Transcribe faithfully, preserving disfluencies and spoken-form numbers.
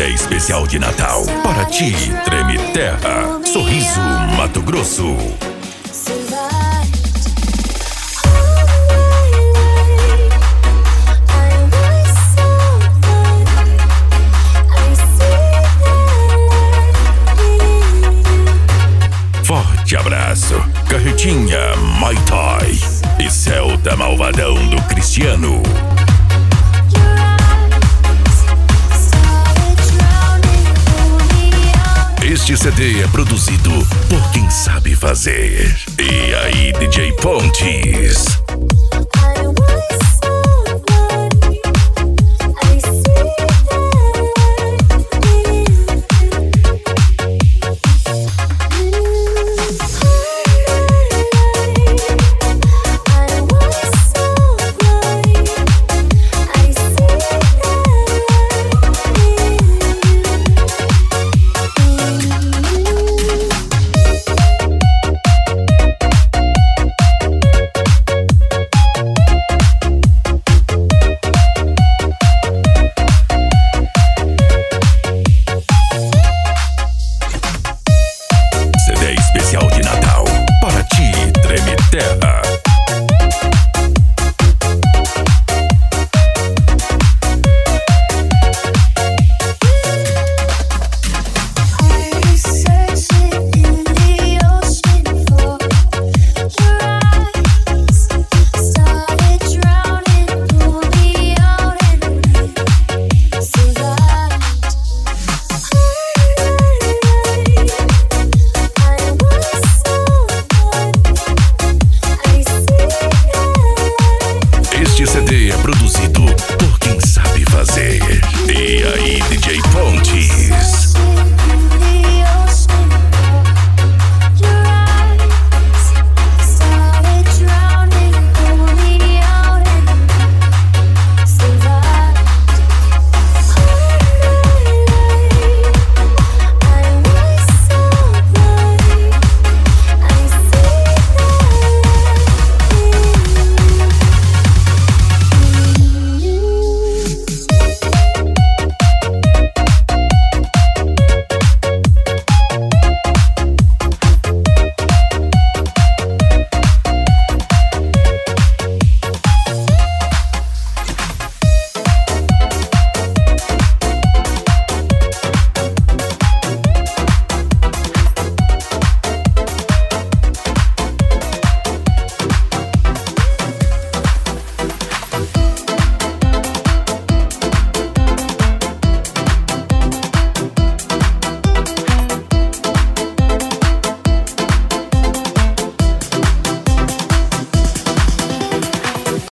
Onda especial de Natal. Para ti, Treme Terra, Sorriso, Mato Grosso. Forte abraço, Carretinha, Mai Tai e Celta Malvadão do Cristiano. Este C D é produzido por quem sabe fazer. E aí, D J Pontes?